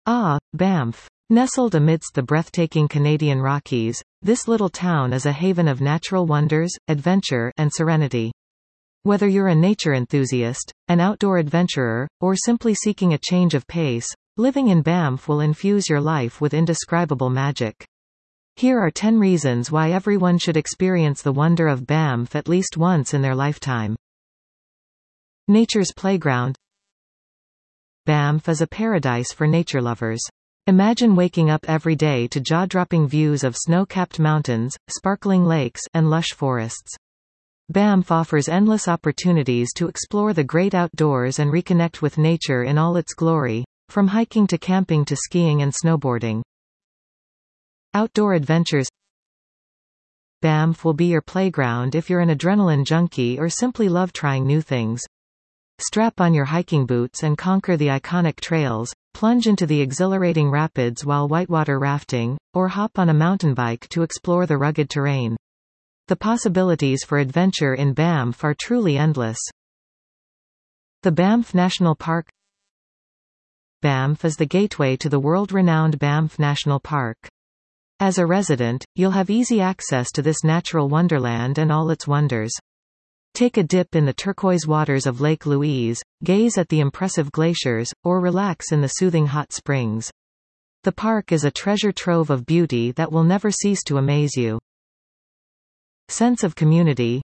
Banff. Nestled amidst the breathtaking Canadian Rockies, this little town is a haven of natural wonders, adventure, and serenity. Whether you're a nature enthusiast, an outdoor adventurer, or simply seeking a change of pace, living in Banff will infuse your life with indescribable magic. Here are 10 reasons why everyone should experience the wonder of Banff at least once in their lifetime. Nature's playground. Banff is a paradise for nature lovers. Imagine waking up every day to jaw-dropping views of snow-capped mountains, sparkling lakes, and lush forests. Banff offers endless opportunities to explore the great outdoors and reconnect with nature in all its glory, from hiking to camping to skiing and snowboarding. Outdoor adventures. Banff will be your playground if you're an adrenaline junkie or simply love trying new things. Strap on your hiking boots and conquer the iconic trails, plunge into the exhilarating rapids while whitewater rafting, or hop on a mountain bike to explore the rugged terrain. The possibilities for adventure in Banff are truly endless. The Banff National Park. Banff is the gateway to the world-renowned Banff National Park. As a resident, you'll have easy access to this natural wonderland and all its wonders. Take a dip in the turquoise waters of Lake Louise, gaze at the impressive glaciers, or relax in the soothing hot springs. The park is a treasure trove of beauty that will never cease to amaze you. Sense of community.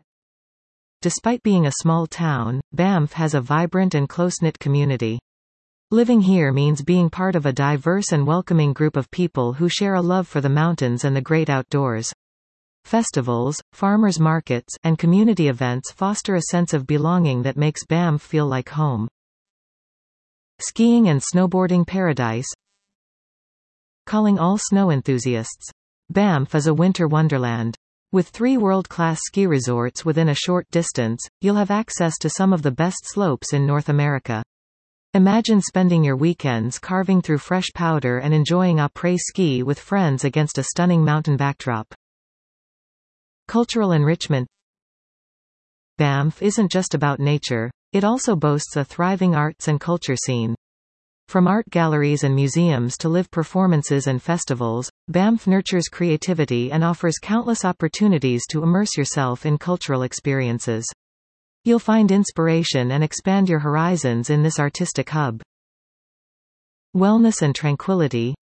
Despite being a small town, Banff has a vibrant and close-knit community. Living here means being part of a diverse and welcoming group of people who share a love for the mountains and the great outdoors. Festivals, farmers markets, and community events foster a sense of belonging that makes Banff feel like home. Skiing and snowboarding paradise. Calling all snow enthusiasts. Banff is a winter wonderland. With 3 world-class ski resorts within a short distance, you'll have access to some of the best slopes in North America. Imagine spending your weekends carving through fresh powder and enjoying après-ski with friends against a stunning mountain backdrop. Cultural enrichment. Banff isn't just about nature, it also boasts a thriving arts and culture scene. From art galleries and museums to live performances and festivals, Banff nurtures creativity and offers countless opportunities to immerse yourself in cultural experiences. You'll find inspiration and expand your horizons in this artistic hub. Wellness and tranquility.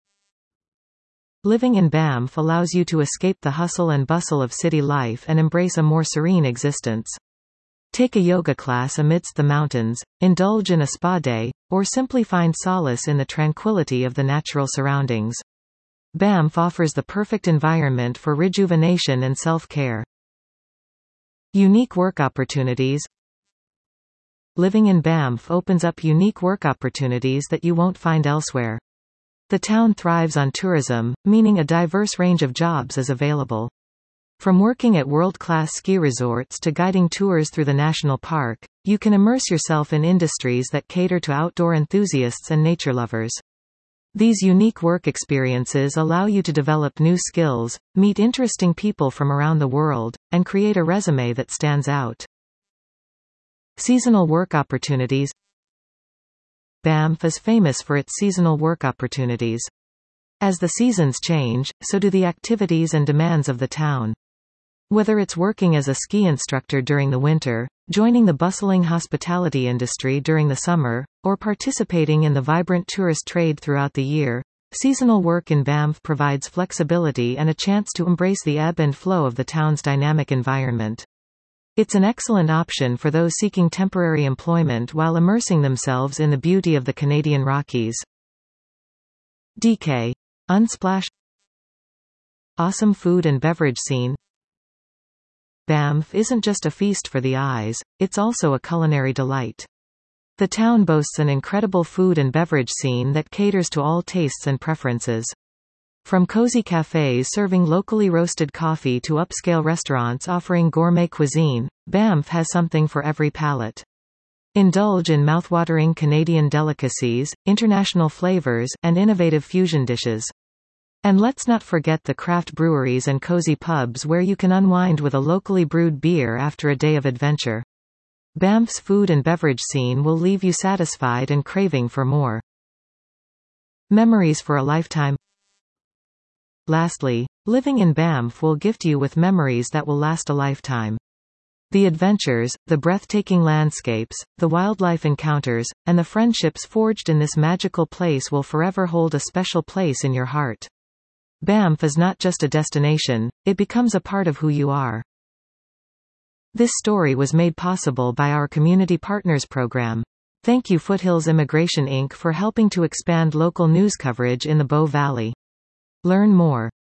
Living in Banff allows you to escape the hustle and bustle of city life and embrace a more serene existence. Take a yoga class amidst the mountains, indulge in a spa day, or simply find solace in the tranquility of the natural surroundings. Banff offers the perfect environment for rejuvenation and self-care. Unique work opportunities. Living in Banff opens up unique work opportunities that you won't find elsewhere. The town thrives on tourism, meaning a diverse range of jobs is available. From working at world-class ski resorts to guiding tours through the national park, you can immerse yourself in industries that cater to outdoor enthusiasts and nature lovers. These unique work experiences allow you to develop new skills, meet interesting people from around the world, and create a resume that stands out. Seasonal work opportunities. Banff is famous for its seasonal work opportunities. As the seasons change, so do the activities and demands of the town. Whether it's working as a ski instructor during the winter, joining the bustling hospitality industry during the summer, or participating in the vibrant tourist trade throughout the year, seasonal work in Banff provides flexibility and a chance to embrace the ebb and flow of the town's dynamic environment. It's an excellent option for those seeking temporary employment while immersing themselves in the beauty of the Canadian Rockies. DK. Unsplash. Awesome food and beverage scene. Banff isn't just a feast for the eyes, it's also a culinary delight. The town boasts an incredible food and beverage scene that caters to all tastes and preferences. From cozy cafes serving locally roasted coffee to upscale restaurants offering gourmet cuisine, Banff has something for every palate. Indulge in mouthwatering Canadian delicacies, international flavors, and innovative fusion dishes. And let's not forget the craft breweries and cozy pubs where you can unwind with a locally brewed beer after a day of adventure. Banff's food and beverage scene will leave you satisfied and craving for more. Memories for a lifetime. Lastly, living in Banff will gift you with memories that will last a lifetime. The adventures, the breathtaking landscapes, the wildlife encounters, and the friendships forged in this magical place will forever hold a special place in your heart. Banff is not just a destination, it becomes a part of who you are. This story was made possible by our Community Partners program. Thank you Foothills Immigration Inc. for helping to expand local news coverage in the Bow Valley. Learn more